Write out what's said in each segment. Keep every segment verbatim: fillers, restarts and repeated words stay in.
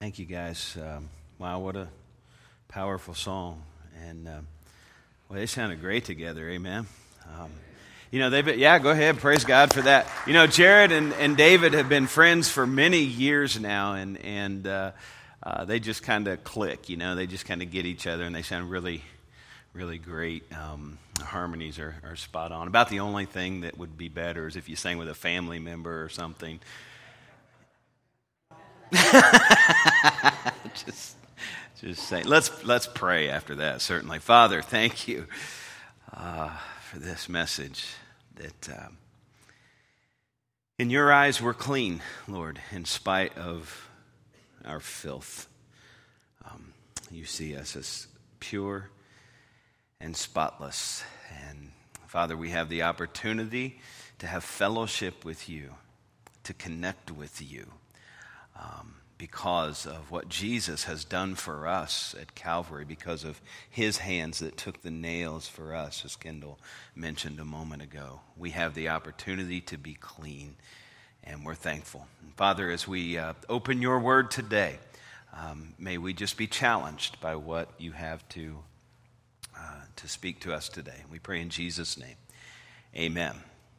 Thank you, guys. Um, wow, what a powerful song. And, uh, well, they sounded great together, amen. Um, you know, they've been, yeah, go ahead, praise God for that. You know, Jared and, and David have been friends for many years now, and, and uh, uh, they just kind of click, you know, they just kind of get each other, and they sound really, really great. Um, the harmonies are, are spot on. About the only thing that would be better is if you sang with a family member or something. just, just saying. Let's let's pray after that. Certainly, Father, thank you uh, for this message. That um, in your eyes we're clean, Lord, in spite of our filth. Um, you see us as pure and spotless. And Father, we have the opportunity to have fellowship with you, to connect with you. Um, because of what Jesus has done for us at Calvary, because of his hands that took the nails for us, as Kendall mentioned a moment ago. We have the opportunity to be clean, and we're thankful. And Father, as we uh, open your word today, um, may we just be challenged by what you have to, uh, to speak to us today. We pray in Jesus' name. Amen.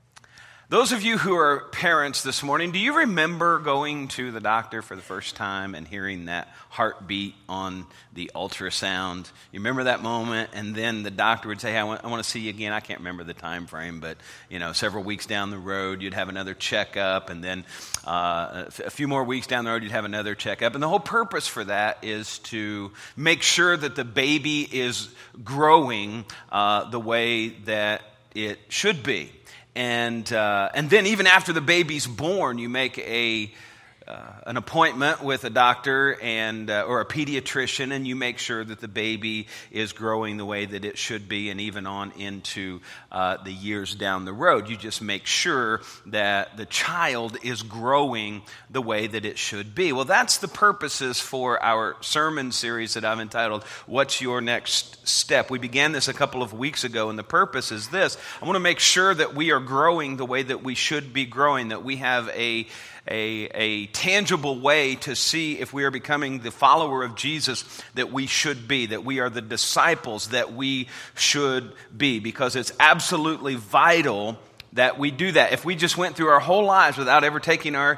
Those of you who are parents this morning, do you remember going to the doctor for the first time and hearing that heartbeat on the ultrasound? You remember that moment? And then the doctor would say, hey, I want, I want to see you again. I can't remember the time frame, but you know, several weeks down the road, you'd have another checkup, and then uh, a few more weeks down the road, you'd have another checkup. And the whole purpose for that is to make sure that the baby is growing uh, the way that it should be. And uh, and then even after the baby's born, you make a uh, an appointment with a doctor and uh, or a pediatrician, and you make sure that the baby is growing the way that it should be, and even on into uh, the years down the road. You just make sure that the child is growing the way that it should be. Well, that's the purposes for our sermon series that I've entitled, What's Your Next Step? We began this a couple of weeks ago, and the purpose is this. I want to make sure that we are growing the way that we should be growing, that we have a A, a tangible way to see if we are becoming the follower of Jesus that we should be, that we are the disciples that we should be, because it's absolutely vital that we do that. If we just went through our whole lives without ever taking our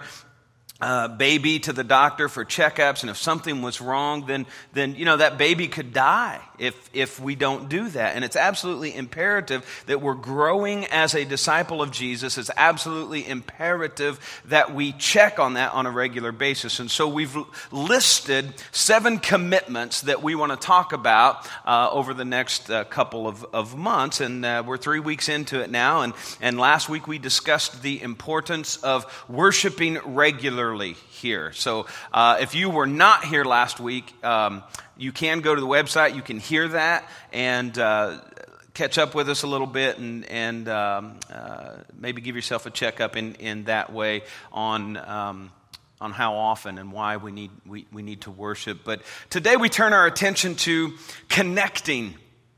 Uh, baby to the doctor for checkups, and if something was wrong, then then you know that baby could die if if we don't do that. And it's absolutely imperative that we're growing as a disciple of Jesus. It's absolutely imperative that we check on that on a regular basis. And so we've listed seven commitments that we want to talk about uh, over the next uh, couple of, of months. And uh, we're three weeks into it now. And and last week we discussed the importance of worshiping regularly here. So uh, if you were not here last week, um, you can go to the website. You can hear that and uh, catch up with us a little bit, and, and um, uh, maybe give yourself a checkup in, in that way on um, on how often and why we need we, we need to worship. But today we turn our attention to connecting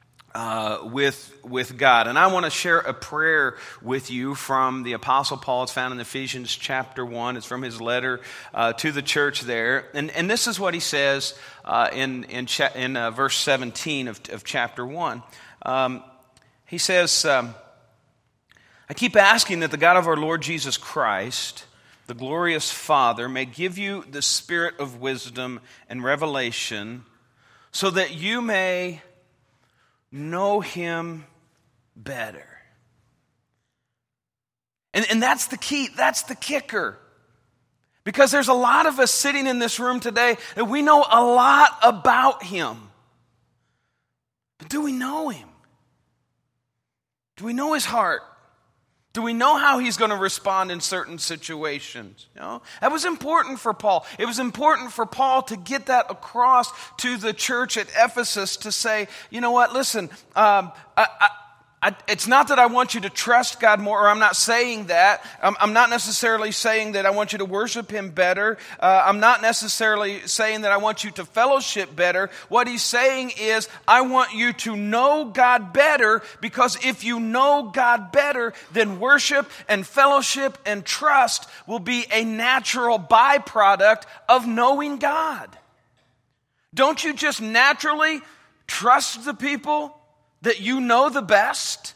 Uh, with with God. And I want to share a prayer with you from the Apostle Paul. It's found in Ephesians chapter one. It's from his letter uh, to the church there. And and this is what he says uh, in in, cha- in uh, verse seventeen of, of chapter one. Um, he says, um, I keep asking that the God of our Lord Jesus Christ, the glorious Father, may give you the spirit of wisdom and revelation so that you may know him better. And, and that's the key. That's the kicker. Because there's a lot of us sitting in this room today that we know a lot about him. But do we know him? Do we know his heart? Do we know how he's going to respond in certain situations? You know? That was important for Paul. It was important for Paul to get that across to the church at Ephesus, to say, you know what, listen, um, I, I, I, it's not that I want you to trust God more, or I'm not saying that. I'm, I'm not necessarily saying that I want you to worship Him better. Uh, I'm not necessarily saying that I want you to fellowship better. What He's saying is, I want you to know God better, because if you know God better, then worship and fellowship and trust will be a natural byproduct of knowing God. Don't you just naturally trust the people that you know the best?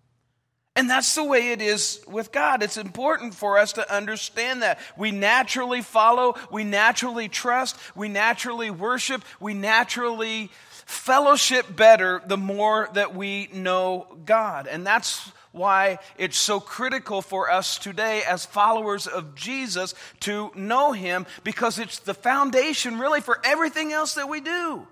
And that's the way it is with God. It's important for us to understand that. We naturally follow, we naturally trust, we naturally worship, we naturally fellowship better the more that we know God. And that's why it's so critical for us today as followers of Jesus to know Him, because it's the foundation really for everything else that we do.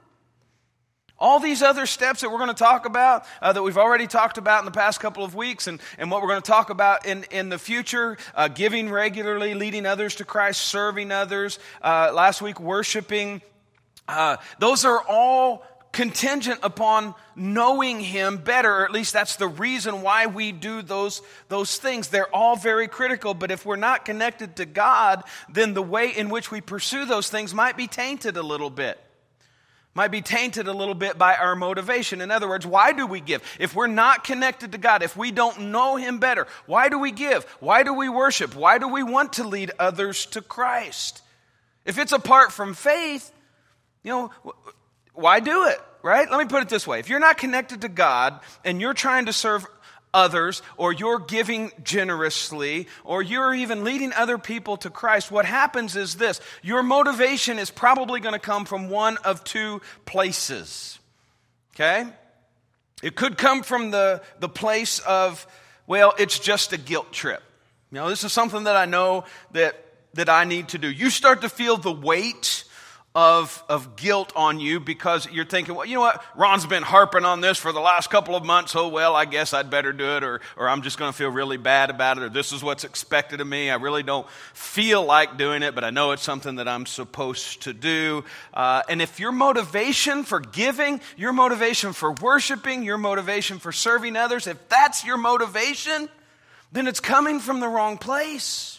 All these other steps that we're going to talk about, uh, that we've already talked about in the past couple of weeks, and, and what we're going to talk about in, in the future, uh, giving regularly, leading others to Christ, serving others, uh, last week worshiping, uh, those are all contingent upon knowing Him better, or at least that's the reason why we do those, those things. They're all very critical, but if we're not connected to God, then the way in which we pursue those things might be tainted a little bit. Might be tainted a little bit by our motivation. In other words, why do we give? If we're not connected to God, if we don't know Him better, why do we give? Why do we worship? Why do we want to lead others to Christ? If it's apart from faith, you know, why do it, right? Let me put it this way. If you're not connected to God and you're trying to serve others, or you're giving generously, or you're even leading other people to Christ, what happens is this: your motivation is probably going to come from one of two places. Okay? It could come from the, the place of, well, it's just a guilt trip. You know, this is something that I know that, that I need to do. You start to feel the weight of of guilt on you because you're thinking, well, you know what, Ron's been harping on this for the last couple of months. Oh, well, I guess I'd better do it, or or I'm just going to feel really bad about it, or this is what's expected of me. I really don't feel like doing it, but I know it's something that I'm supposed to do. Uh, and if your motivation for giving, your motivation for worshiping, your motivation for serving others, if that's your motivation, then it's coming from the wrong place.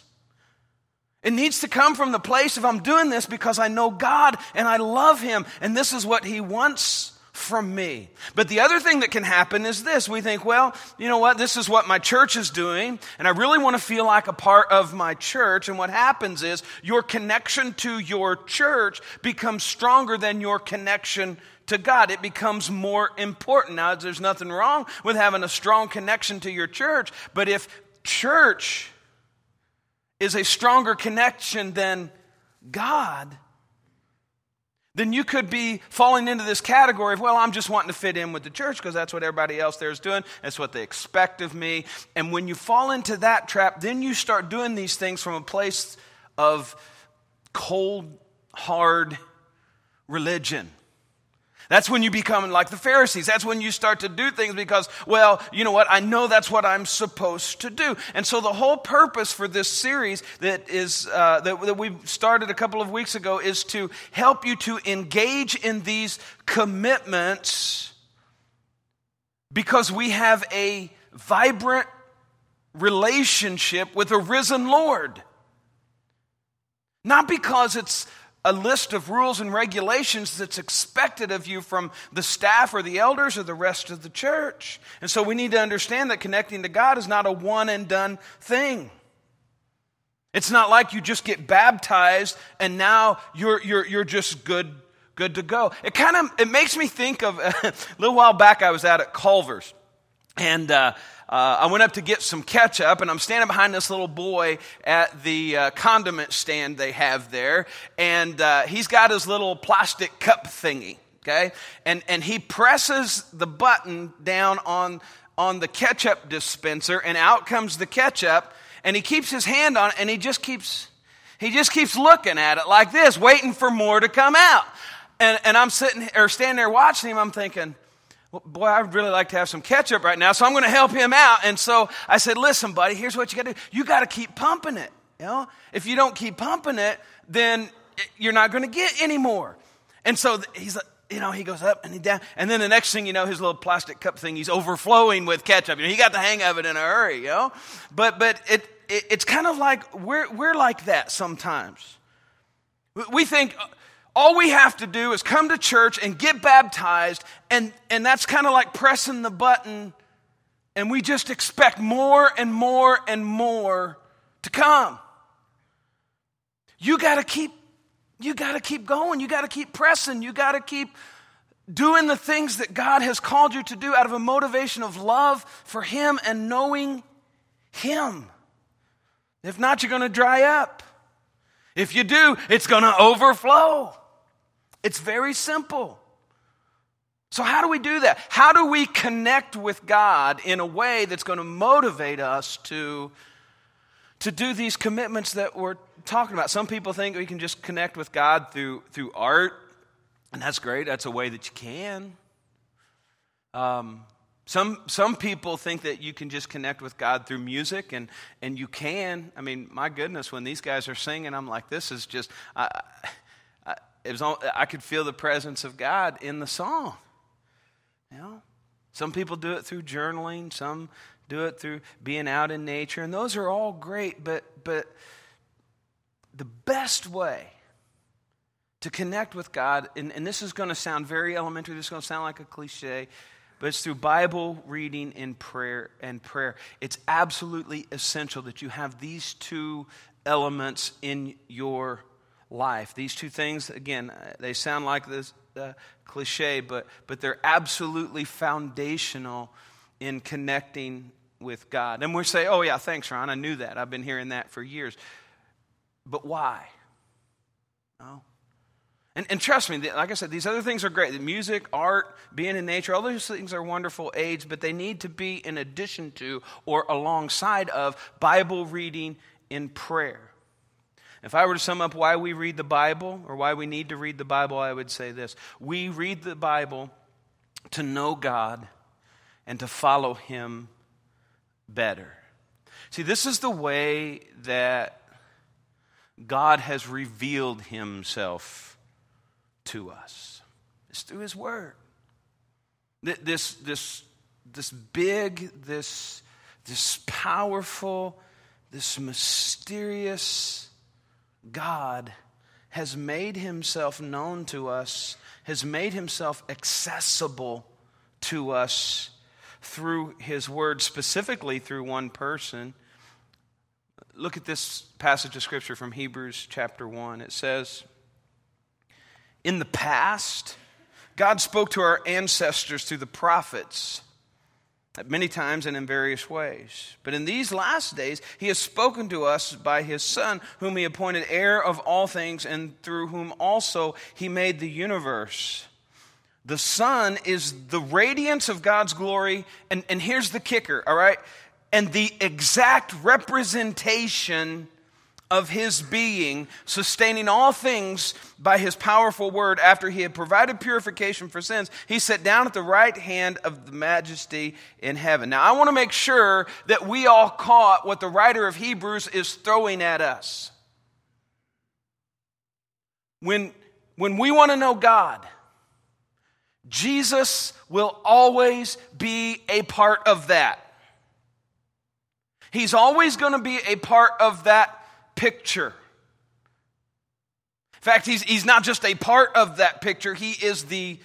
It needs to come from the place of, I'm doing this because I know God and I love Him, and this is what He wants from me. But the other thing that can happen is this. We think, well, you know what, this is what my church is doing, and I really want to feel like a part of my church. And what happens is your connection to your church becomes stronger than your connection to God. It becomes more important. Now, there's nothing wrong with having a strong connection to your church, but if church is a stronger connection than God, then you could be falling into this category of, well, I'm just wanting to fit in with the church because that's what everybody else there is doing. That's what they expect of me. And when you fall into that trap, then you start doing these things from a place of cold, hard religion. That's when you become like the Pharisees. That's when you start to do things because, well, you know what? I know that's what I'm supposed to do. And so the whole purpose for this series that is uh, that, that we started a couple of weeks ago is to help you to engage in these commitments because we have a vibrant relationship with a risen Lord. Not because it's a list of rules and regulations that's expected of you from the staff or the elders or the rest of the church. And so we need to understand that connecting to God is not a one and done thing. It's not like you just get baptized and now you're you're you're just good good to go. It kind of it makes me think of a little while back I was out at Culver's, and uh Uh, I went up to get some ketchup, and I'm standing behind this little boy at the uh, condiment stand they have there, and uh, he's got his little plastic cup thingy, okay? And and he presses the button down on, on the ketchup dispenser, and out comes the ketchup, and he keeps his hand on it, and he just keeps he just keeps looking at it like this, waiting for more to come out. And and I'm sitting or standing there watching him, I'm thinking, boy, I'd really like to have some ketchup right now, so I'm going to help him out. And so I said, listen, buddy, here's what you got to do. You got to keep pumping it. You know, if you don't keep pumping it, then you're not going to get any more. And so he's like, you know, he goes up and he down. And then the next thing you know, his little plastic cup thing, he's overflowing with ketchup. You know, he got the hang of it in a hurry, you know. But but it, it it's kind of like we're we're like that sometimes. We think all we have to do is come to church and get baptized, and, and that's kind of like pressing the button, and we just expect more and more and more to come. You got to keep You got to keep going. You got to keep pressing. You got to keep doing the things that God has called you to do out of a motivation of love for Him and knowing Him. If not, you're going to dry up. If you do, it's going to overflow. It's very simple. So how do we do that? How do we connect with God in a way that's going to motivate us to, to do these commitments that we're talking about? Some people think we can just connect with God through through art, and that's great. That's a way that you can. Um, some some people think that you can just connect with God through music, and and you can. I mean, my goodness, when these guys are singing, I'm like, this is just. I, I, it was all, I could feel the presence of God in the song. You know, some people do it through journaling. Some do it through being out in nature, and those are all great. But but. The best way to connect with God, and, and this is going to sound very elementary, this is going to sound like a cliche, but it's through Bible reading and prayer and prayer. It's absolutely essential that you have these two elements in your life. These two things, again, they sound like this uh, cliche, but but they're absolutely foundational in connecting with God. And we say, oh yeah, thanks, Ron, I knew that. I've been hearing that for years. But why? No. And, and trust me, like I said, these other things are great. The music, art, being in nature, all those things are wonderful aids, but they need to be in addition to or alongside of Bible reading and prayer. If I were to sum up why we read the Bible or why we need to read the Bible, I would say this. We read the Bible to know God and to follow Him better. See, this is the way that God has revealed Himself to us. It's through His Word. This, this, this big, this, this powerful, this mysterious God has made Himself known to us, has made Himself accessible to us through His Word, specifically through one person. Look at this passage of Scripture from Hebrews chapter one. It says, in the past, God spoke to our ancestors through the prophets at many times and in various ways. But in these last days, He has spoken to us by His Son, whom He appointed heir of all things, and through whom also He made the universe. The Son is the radiance of God's glory, and, and here's the kicker, all right? And the exact representation of His being, sustaining all things by His powerful word. After He had provided purification for sins, He sat down at the right hand of the Majesty in heaven. Now, I want to make sure that we all caught what the writer of Hebrews is throwing at us. When, when we want to know God, Jesus will always be a part of that. He's always going to be a part of that picture. In fact, he's, he's not just a part of that picture. He is the,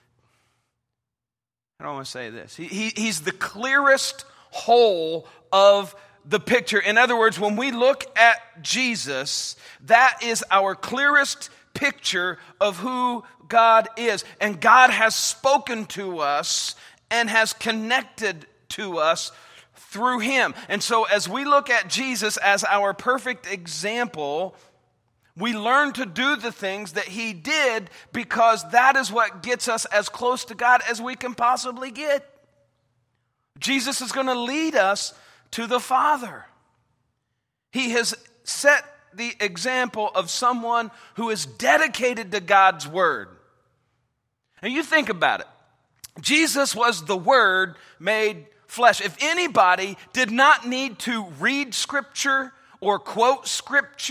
I don't want to say this. He, he, he's the clearest whole of the picture. In other words, when we look at Jesus, that is our clearest picture of who God is. And God has spoken to us and has connected to us through Him. And so as we look at Jesus as our perfect example, we learn to do the things that He did because that is what gets us as close to God as we can possibly get. Jesus is going to lead us to the Father. He has set the example of someone who is dedicated to God's Word. And you think about it. Jesus was the Word made flesh. If anybody did not need to read Scripture or quote Scripture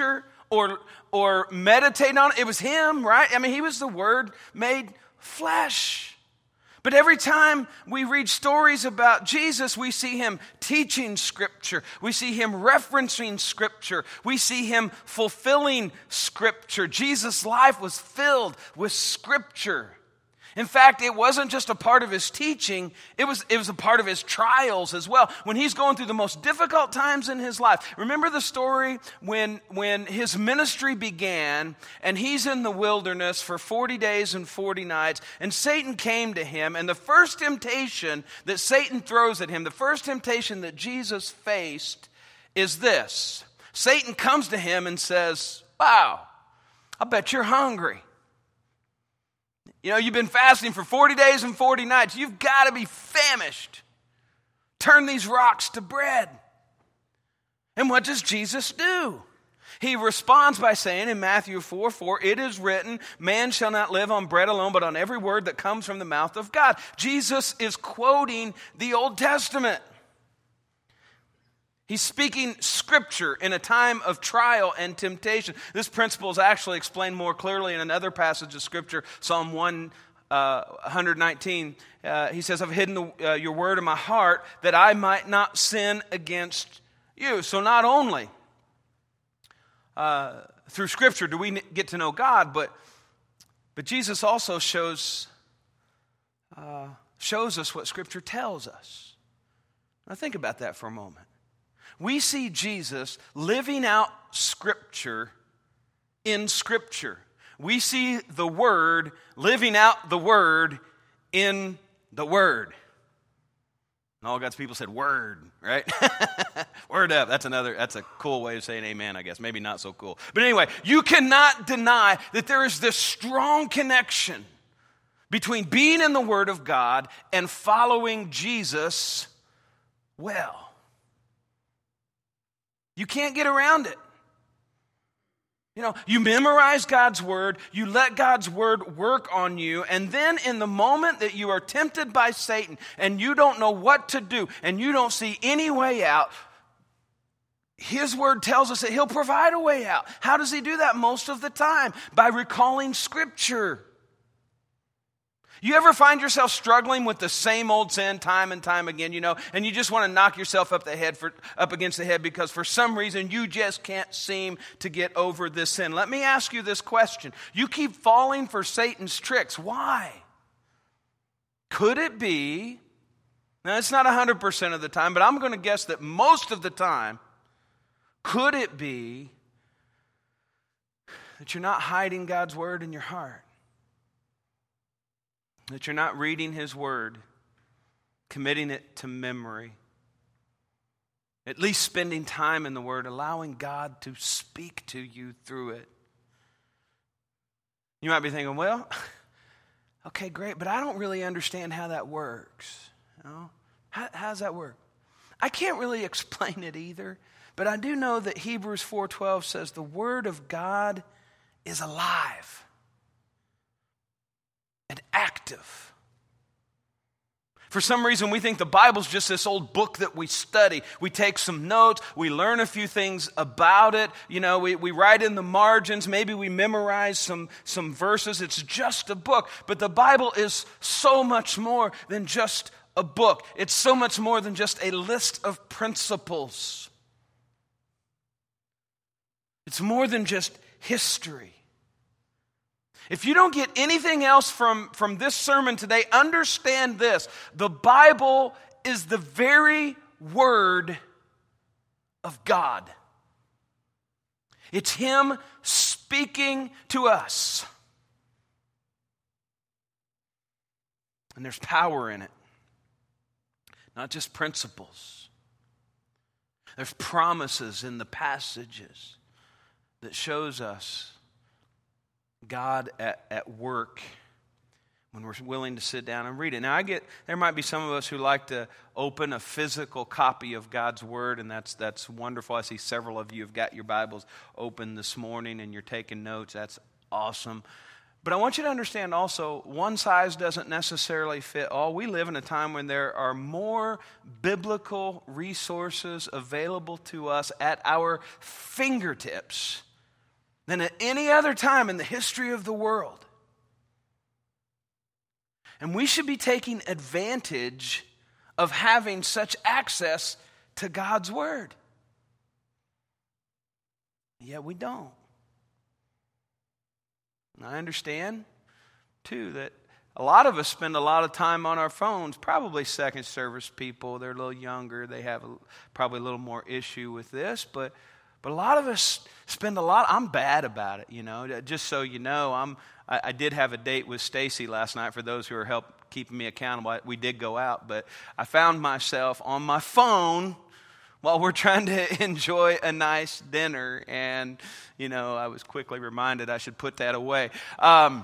or, or meditate on it. It was him, right? I mean, he was the Word made flesh. But every time we read stories about Jesus, we see him teaching Scripture. We see him referencing Scripture. We see him fulfilling Scripture. Jesus' life was filled with Scripture. In fact, it wasn't just a part of his teaching, it was, it was a part of his trials as well. When he's going through the most difficult times in his life. Remember the story when, when his ministry began and he's in the wilderness for forty days and forty nights, and Satan came to him, and the first temptation that Satan throws at him, the first temptation that Jesus faced is this. Satan comes to him and says, "Wow, I bet you're hungry. You know, you've been fasting for forty days and forty nights. You've got to be famished. Turn these rocks to bread." And what does Jesus do? He responds by saying in Matthew four four, "It is written, man shall not live on bread alone, but on every word that comes from the mouth of God." Jesus is quoting the Old Testament. He's speaking Scripture in a time of trial and temptation. This principle is actually explained more clearly in another passage of Scripture, Psalm one nineteen. Uh, he says, "I've hidden the, uh, your word in my heart that I might not sin against you." So not only uh, through Scripture do we get to know God, but but Jesus also shows uh, shows us what Scripture tells us. Now think about that for a moment. We see Jesus living out Scripture in Scripture. We see the Word living out the Word in the Word. And all God's people said, "Word," right? Word up. That's another, that's a cool way of saying amen, I guess. Maybe not so cool. But anyway, you cannot deny that there is this strong connection between being in the Word of God and following Jesus well. You can't get around it. You know, you memorize God's Word, you let God's Word work on you, and then in the moment that you are tempted by Satan and you don't know what to do and you don't see any way out, His Word tells us that He'll provide a way out. How does He do that? Most of the time, by recalling Scripture. You ever find yourself struggling with the same old sin time and time again, you know, and you just want to knock yourself up the head for, up against the head because for some reason you just can't seem to get over this sin? Let me ask you this question. You keep falling for Satan's tricks. Why? Could it be, now it's not one hundred percent of the time, but I'm going to guess that most of the time, could it be that you're not hiding God's Word in your heart? That you're not reading His Word, committing it to memory, at least spending time in the Word, allowing God to speak to you through it. You might be thinking, well, okay, great, but I don't really understand how that works. You know? How, how does that work? I can't really explain it either, but I do know that Hebrews four twelve says the Word of God is alive and active. For some reason, we think the Bible's just this old book that we study. We take some notes, we learn a few things about it, you know, we, we write in the margins, maybe we memorize some, some verses. It's just a book. But the Bible is so much more than just a book. It's so much more than just a list of principles. It's more than just history. If you don't get anything else from, from this sermon today, understand this. The Bible is the very Word of God. It's Him speaking to us. And there's power in it. Not just principles. There's promises in the passages that shows us God at, at work when we're willing to sit down and read it. Now, I get, there might be some of us who like to open a physical copy of God's Word, and that's that's wonderful. I see several of you have got your Bibles open this morning and you're taking notes. That's awesome. But I want you to understand also, one size doesn't necessarily fit all. We live in a time when there are more biblical resources available to us at our fingertips than at any other time in the history of the world. And we should be taking advantage of having such access to God's Word. Yet we don't. And I understand, too, that a lot of us spend a lot of time on our phones, probably second service people. They're a little younger. They have a, probably a little more issue with this. But but a lot of us spend a lot. I'm bad about it, you know. Just so you know, I'm, I, I did have a date with Stacy last night. For those who are help keeping me accountable, we did go out. But I found myself on my phone while we're trying to enjoy a nice dinner. And, you know, I was quickly reminded I should put that away. Um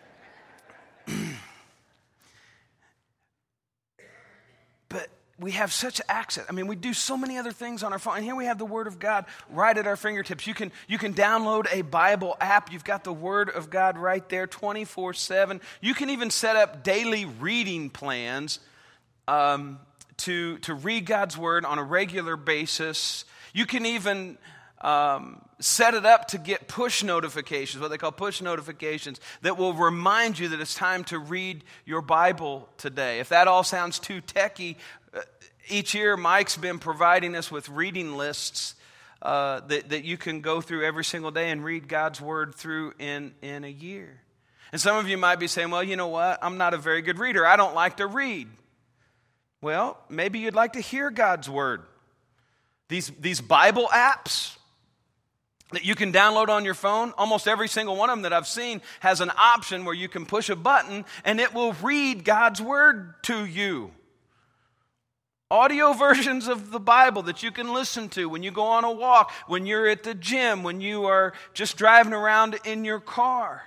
But we have such access. I mean, we do so many other things on our phone. And here we have the Word of God right at our fingertips. You can, you can download a Bible app. You've got the Word of God right there twenty-four seven. You can even set up daily reading plans um, to, to read God's Word on a regular basis. You can even Um, set it up to get push notifications, what they call push notifications, that will remind you that it's time to read your Bible today. If that all sounds too techie, uh, each year Mike's been providing us with reading lists uh, that, that you can go through every single day and read God's Word through in, in a year. And some of you might be saying, well, you know what? I'm not a very good reader. I don't like to read. Well, maybe you'd like to hear God's Word. These, these Bible apps that you can download on your phone, almost every single one of them that I've seen has an option where you can push a button and it will read God's Word to you. Audio versions of the Bible that you can listen to when you go on a walk, when you're at the gym, when you are just driving around in your car.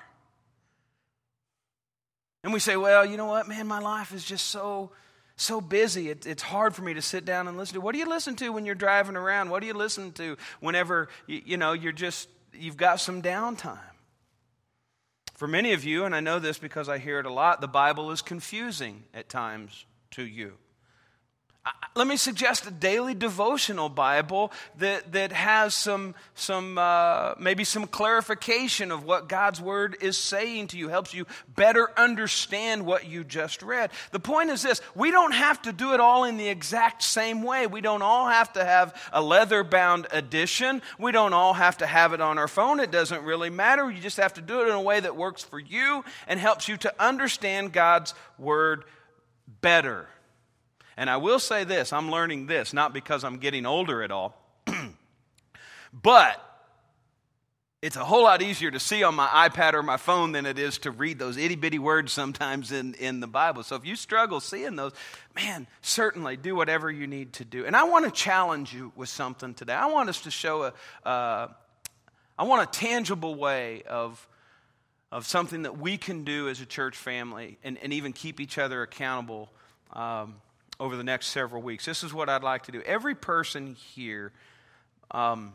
And we say, well, you know what, man, my life is just so... so busy, it, it's hard for me to sit down and listen to. What do you listen to when you're driving around? What do you listen to whenever, you, you know, you're just, you've got some downtime? For many of you, and I know this because I hear it a lot, the Bible is confusing at times to you. I, let me suggest a daily devotional Bible that, that has some, some uh, maybe some clarification of what God's Word is saying to you, helps you better understand what you just read. The point is this: we don't have to do it all in the exact same way. We don't all have to have a leather-bound edition. We don't all have to have it on our phone. It doesn't really matter. You just have to do it in a way that works for you and helps you to understand God's Word better. And I will say this, I'm learning this, not because I'm getting older at all, but it's a whole lot easier to see on my iPad or my phone than it is to read those itty-bitty words sometimes in, in the Bible. So if you struggle seeing those, man, certainly do whatever you need to do. And I want to challenge you with something today. I want us to show a, uh, I want a tangible way of, of something that we can do as a church family and, and even keep each other accountable um over the next several weeks. This is what I'd like to do. Every person here, um,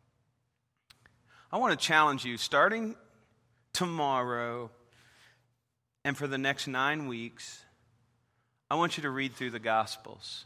I want to challenge you, starting tomorrow and for the next nine weeks, I want you to read through the Gospels.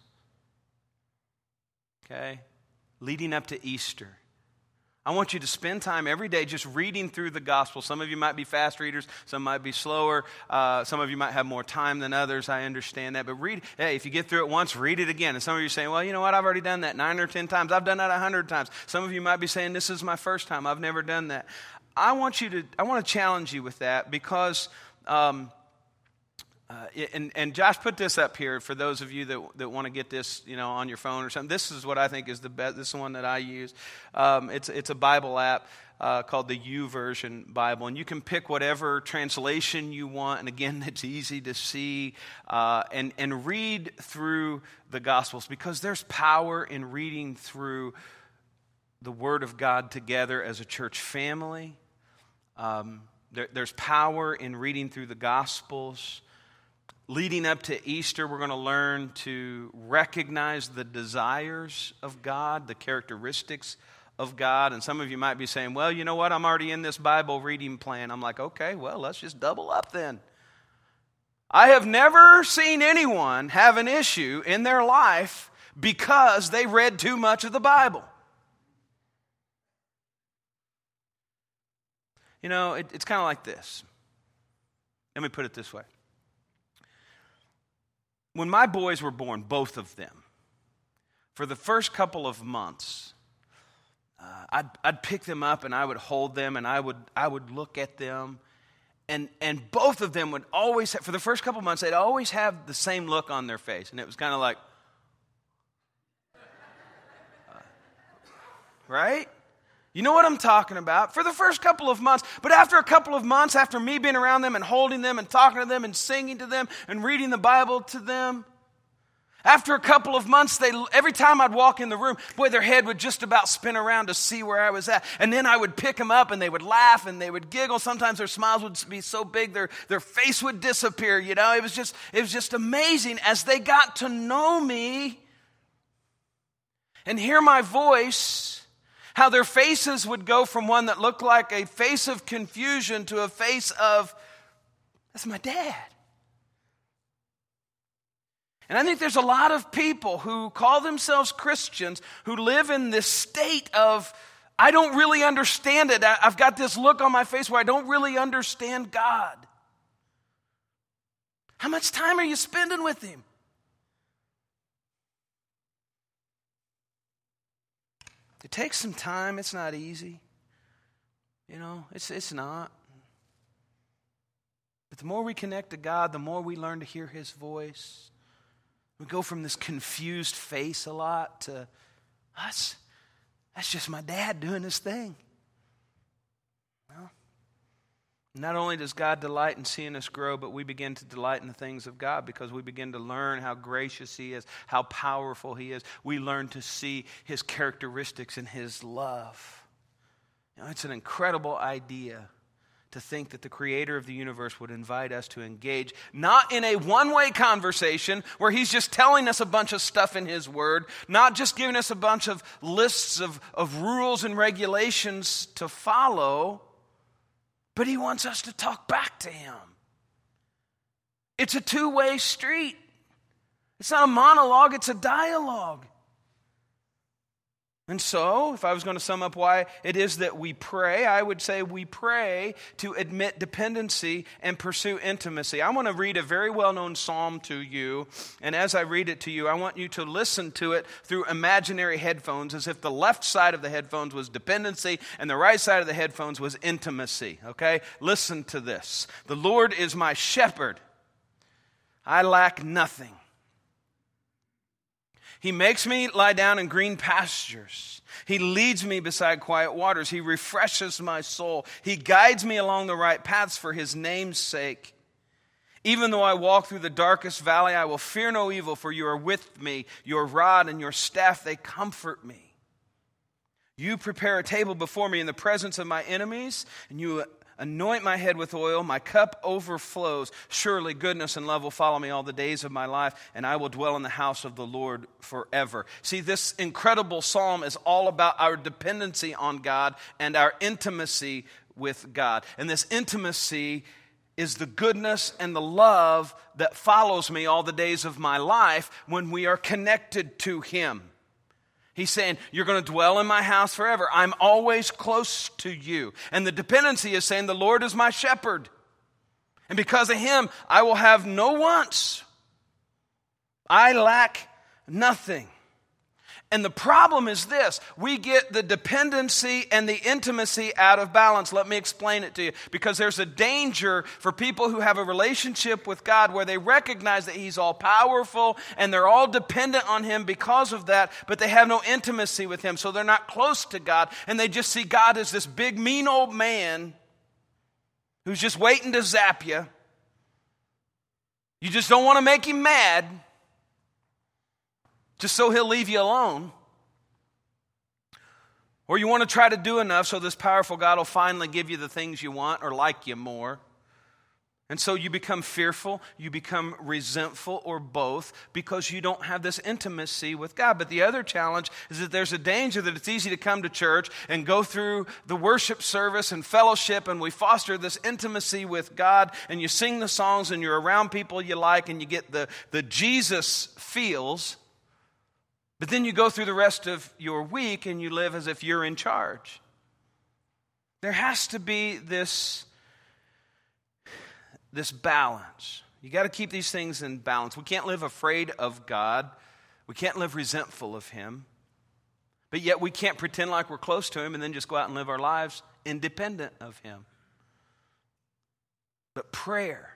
Okay? Leading up to Easter. I want you to spend time every day just reading through the gospel. Some of you might be fast readers. Some might be slower. Uh, some of you might have more time than others. I understand that. But read, hey, if you get through it once, read it again. And some of you are saying, well, you know what? I've already done that nine or ten times. I've done that a hundred times. Some of you might be saying, this is my first time. I've never done that. I want you to, I want to challenge you with that because, um, Uh, and, and Josh put this up here for those of you that, that want to get this, you know, on your phone or something. This is what I think is the best. This is the one that I use. Um, it's it's a Bible app uh, called the YouVersion Bible, and you can pick whatever translation you want. And again, it's easy to see uh, and and read through the Gospels because there's power in reading through the Word of God together as a church family. Um, there, there's power in reading through the Gospels. Leading up to Easter, we're going to learn to recognize the desires of God, the characteristics of God. And some of you might be saying, well, you know what? I'm already in this Bible reading plan. I'm like, okay, well, let's just double up then. I have never seen anyone have an issue in their life because they read too much of the Bible. You know, it, it's kind of like this. Let me put it this way. When my boys were born, both of them, for the first couple of months, uh, I'd, I'd pick them up and I would hold them and I would I would look at them. And and both of them would always, have, for the first couple of months, they'd always have the same look on their face. And it was kind of like, uh, right? You know what I'm talking about. For the first couple of months. But after a couple of months, after me being around them and holding them and talking to them and singing to them and reading the Bible to them, after a couple of months, they every time I'd walk in the room, boy, their head would just about spin around to see where I was at. And then I would pick them up and they would laugh and they would giggle. Sometimes their smiles would be so big their, their face would disappear. You know, it was just it was just amazing as they got to know me and hear my voice, how their faces would go from one that looked like a face of confusion to a face of, that's my dad. And I think there's a lot of people who call themselves Christians who live in this state of, I don't really understand it. I've got this look on my face where I don't really understand God. How much time are you spending with Him? It takes some time. It's not easy. You know, it's it's not. But the more we connect to God, the more we learn to hear His voice. We go from this confused face a lot to, that's, that's just my dad doing his thing. Well, not only does God delight in seeing us grow, but we begin to delight in the things of God because we begin to learn how gracious He is, how powerful He is. We learn to see His characteristics and His love. You know, it's an incredible idea to think that the Creator of the universe would invite us to engage, not in a one-way conversation where He's just telling us a bunch of stuff in His Word, not just giving us a bunch of lists of, of rules and regulations to follow, but He wants us to talk back to Him. It's a two-way street. It's not a monologue, it's a dialogue. And so, if I was going to sum up why it is that we pray, I would say we pray to admit dependency and pursue intimacy. I want to read a very well-known psalm to you, and as I read it to you, I want you to listen to it through imaginary headphones as if the left side of the headphones was dependency and the right side of the headphones was intimacy, okay? Listen to this. The Lord is my shepherd. I lack nothing. He makes me lie down in green pastures. He leads me beside quiet waters. He refreshes my soul. He guides me along the right paths for His name's sake. Even though I walk through the darkest valley, I will fear no evil, for You are with me. Your rod and Your staff, they comfort me. You prepare a table before me in the presence of my enemies, and You anoint my head with oil, my cup overflows. Surely goodness and love will follow me all the days of my life, and I will dwell in the house of the Lord forever. See, this incredible psalm is all about our dependency on God and our intimacy with God. And this intimacy is the goodness and the love that follows me all the days of my life when we are connected to Him. He's saying, you're going to dwell in my house forever. I'm always close to you. And the dependency is saying, the Lord is my shepherd. And because of Him, I will have no wants. I lack nothing. And the problem is this. We get the dependency and the intimacy out of balance. Let me explain it to you. Because there's a danger for people who have a relationship with God where they recognize that He's all powerful and they're all dependent on Him because of that, but they have no intimacy with Him. So they're not close to God. And they just see God as this big, mean old man who's just waiting to zap you. You just don't want to make Him mad, just so He'll leave you alone. Or you want to try to do enough so this powerful God will finally give you the things you want or like you more. And so you become fearful, you become resentful, or both, because you don't have this intimacy with God. But the other challenge is that there's a danger that it's easy to come to church and go through the worship service and fellowship, and we foster this intimacy with God, and you sing the songs, and you're around people you like, and you get the, the Jesus feels. But then you go through the rest of your week, and you live as if you're in charge. there has to be this, this balance. You got to keep these things in balance. We can't live afraid of God. We can't live resentful of Him. But yet we can't pretend like we're close to Him and then just go out and live our lives independent of Him. But prayer.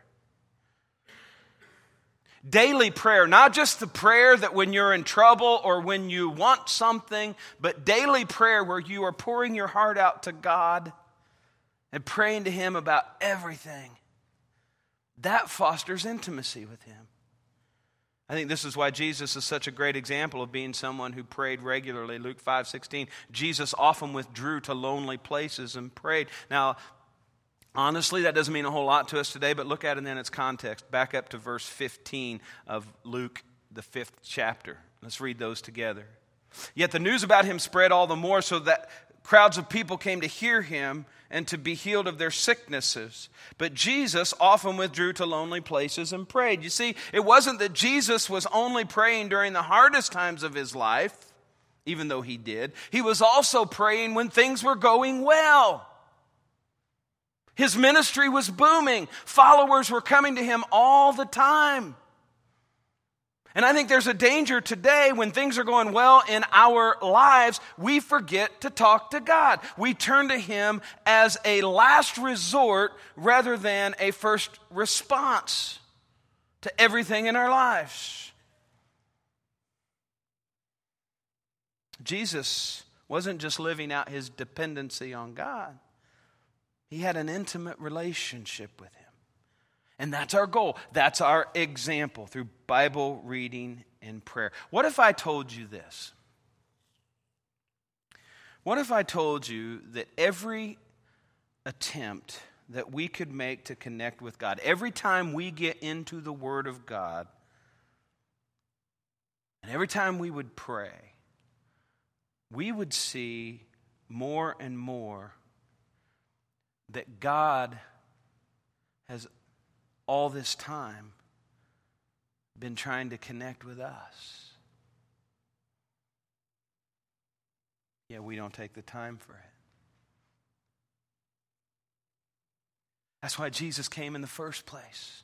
Daily prayer, not just the prayer that when you're in trouble or when you want something, but daily prayer where you are pouring your heart out to God and praying to Him about everything. That fosters intimacy with Him. I think this is why Jesus is such a great example of being someone who prayed regularly. Luke five sixteen, Jesus often withdrew to lonely places and prayed. Now, honestly, that doesn't mean a whole lot to us today, but look at it in its context. Back up to verse fifteen of Luke, the fifth chapter. Let's read those together. Yet the news about Him spread all the more, so that crowds of people came to hear Him and to be healed of their sicknesses. But Jesus often withdrew to lonely places and prayed. You see, it wasn't that Jesus was only praying during the hardest times of His life, even though He did. He was also praying when things were going well. His ministry was booming. Followers were coming to Him all the time. And I think there's a danger today when things are going well in our lives, we forget to talk to God. We turn to Him as a last resort rather than a first response to everything in our lives. Jesus wasn't just living out His dependency on God. He had an intimate relationship with Him. And that's our goal. That's our example through Bible reading and prayer. What if I told you this? What if I told you that every attempt that we could make to connect with God, every time we get into the Word of God, and every time we would pray, we would see more and more that God has all this time been trying to connect with us. Yet we don't take the time for it. That's why Jesus came in the first place.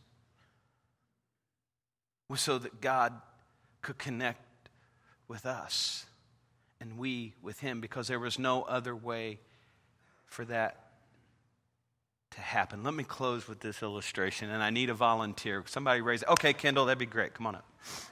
Was so that God could connect with us and we with Him, because there was no other way for that to happen. Let me close with this illustration, and I need a volunteer. Somebody raise it. Okay, Kendall, that'd be great. Come on up.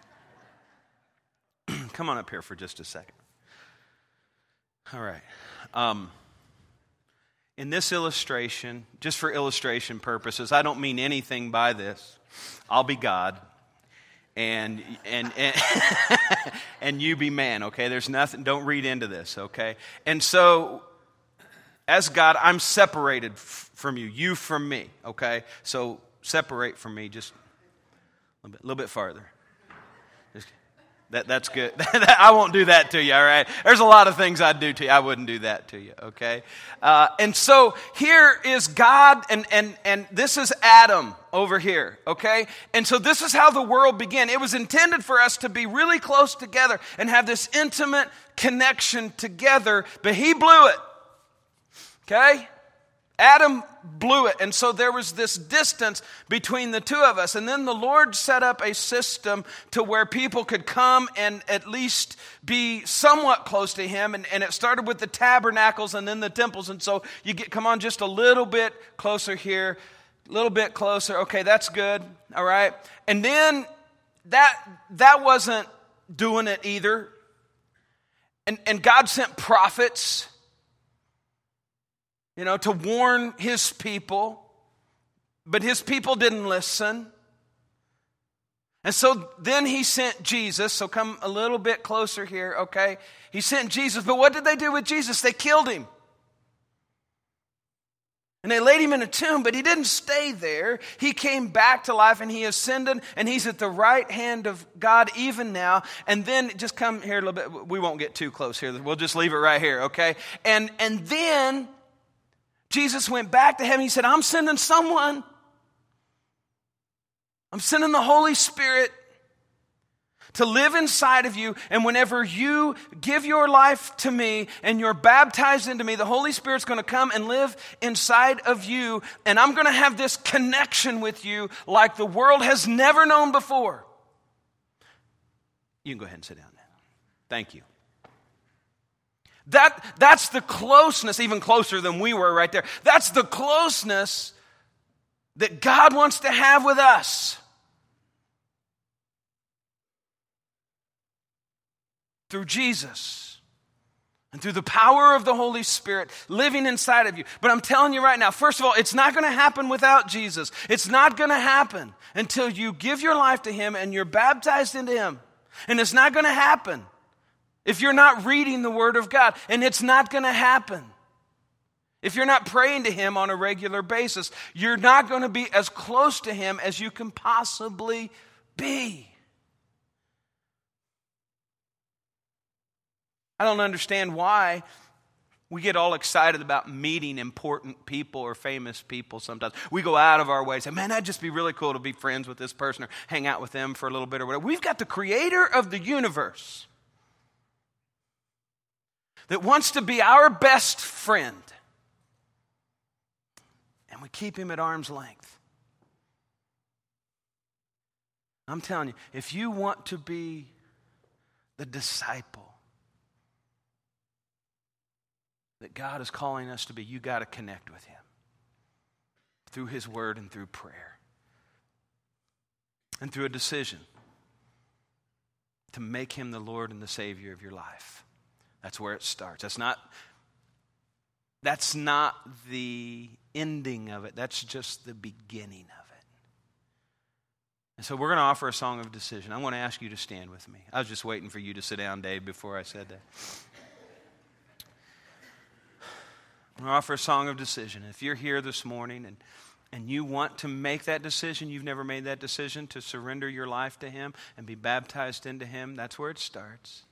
Come on up here for just a second. All right. Um, in this illustration, just for illustration purposes, I don't mean anything by this. I'll be God, and and and, and you be man. Okay, there's nothing. Don't read into this. Okay, and so, as God, I'm separated f- from you, you from me, okay? So separate from me just a little bit, little bit farther. Just, that, that's good. I won't do that to you, all right? There's a lot of things I'd do to you. I wouldn't do that to you, okay? Uh, and so here is God, and, and, and this is Adam over here, okay? And so this is how the world began. It was intended for us to be really close together and have this intimate connection together, but he blew it. Okay? Adam blew it. And so there was this distance between the two of us. And then the Lord set up a system to where people could come and at least be somewhat close to Him. And, and it started with the tabernacles and then the temples. And so you get, come on, just a little bit closer here, a little bit closer. Okay, that's good. All right. And then that, that wasn't doing it either. And, and God sent prophets, you know, to warn His people, but His people didn't listen. And so then He sent Jesus. So come a little bit closer here, okay? He sent Jesus, but what did they do with Jesus? They killed Him. And they laid Him in a tomb, but He didn't stay there. He came back to life and He ascended, and He's at the right hand of God even now. And then, just come here a little bit. We won't get too close here. We'll just leave it right here, okay? And, and then Jesus went back to heaven. He said, I'm sending someone. I'm sending the Holy Spirit. to live inside of you. And whenever you give your life to me and you're baptized into me, the Holy Spirit's going to come and live inside of you. And I'm going to have this connection with you like the world has never known before. You can go ahead and sit down now. Thank you. That, that's the closeness, even closer than we were right there. That's the closeness that God wants to have with us. Through Jesus and through the power of the Holy Spirit living inside of you. But I'm telling you right now, first of all, it's not going to happen without Jesus. It's not going to happen until you give your life to Him and you're baptized into Him. And it's not going to happen if you're not reading the Word of God. And it's not going to happen if you're not praying to Him on a regular basis. You're not going to be as close to Him as you can possibly be. I don't understand why we get all excited about meeting important people or famous people sometimes. We go out of our way and say, man, that'd just be really cool to be friends with this person or hang out with them for a little bit or whatever. We've got the creator of the universe that wants to be our best friend. And we keep Him at arm's length. I'm telling you, if you want to be the disciple that God is calling us to be, you got to connect with Him through His Word and through prayer and through a decision to make Him the Lord and the Savior of your life. That's where it starts. That's not, that's not the ending of it. That's just the beginning of it. And so we're going to offer a song of decision. I want to ask you to stand with me. I was just waiting for you to sit down, Dave, before I said that. I'm going to offer a song of decision. If you're here this morning and, and you want to make that decision, you've never made that decision to surrender your life to Him and be baptized into Him, that's where it starts.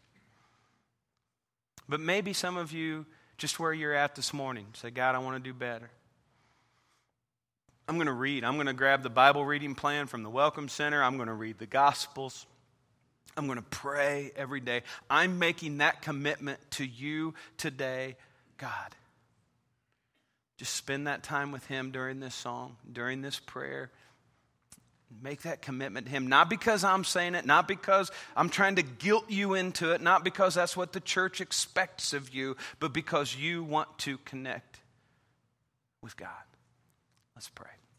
But maybe some of you, just where you're at this morning, say, God, I want to do better. I'm going to read. I'm going to grab the Bible reading plan from the Welcome Center. I'm going to read the Gospels. I'm going to pray every day. I'm making that commitment to you today, God. Just spend that time with Him during this song, during this prayer. Make that commitment to Him. Not because I'm saying it, not because I'm trying to guilt you into it, not because that's what the church expects of you, but because you want to connect with God. Let's pray.